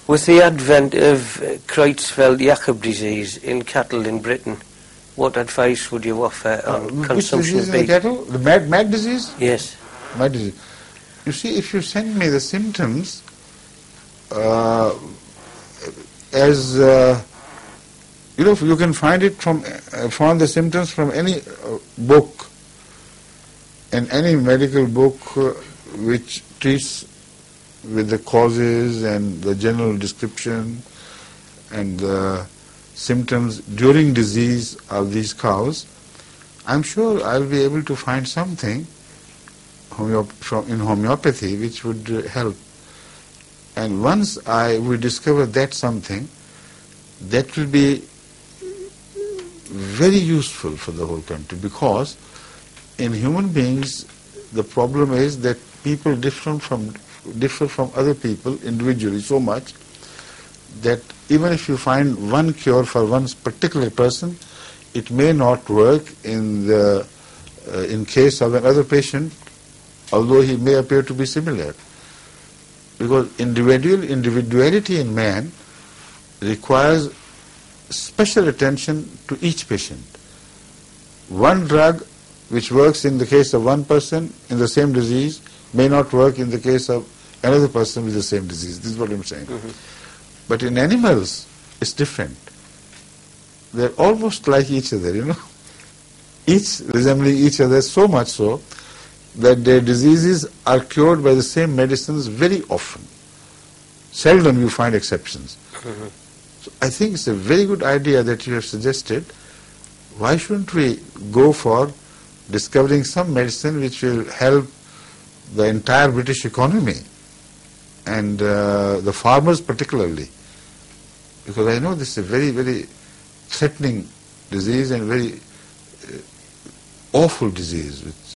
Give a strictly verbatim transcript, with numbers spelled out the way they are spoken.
With the advent of uh, Creutzfeldt-Jakob disease in cattle in Britain, what advice would you offer on uh, consumption which disease of in beef? the cattle? The mad, mad disease? Yes. Mad disease. You see, if you send me the symptoms uh, as uh, you know, you can find it from uh, find the symptoms from any uh, book, and any medical book uh, which treats with the causes and the general description and the symptoms during disease of these cows. I'm sure I'll be able to find something homeop from in homeopathy which would uh, help. And once I will discover that something, that will be very useful for the whole country, because in human beings the problem is that people differ from differ from other people individually so much that even if you find one cure for one particular person, it may not work in the uh, in case of another patient, although he may appear to be similar. Because individual individuality in man requires special attention to each patient. One drug which works in the case of one person in the same disease may not work in the case of another person with the same disease. This is what I'm saying. Mm-hmm. But in animals, it's different. They're almost like each other, you know. Each resembling each other so much so that their diseases are cured by the same medicines very often. Seldom you find exceptions. Mm-hmm. So I think it's a very good idea that you have suggested. Why shouldn't we go for discovering some medicine which will help the entire British economy and uh, the farmers particularly? Because I know this is a very, very threatening disease and very uh, awful disease which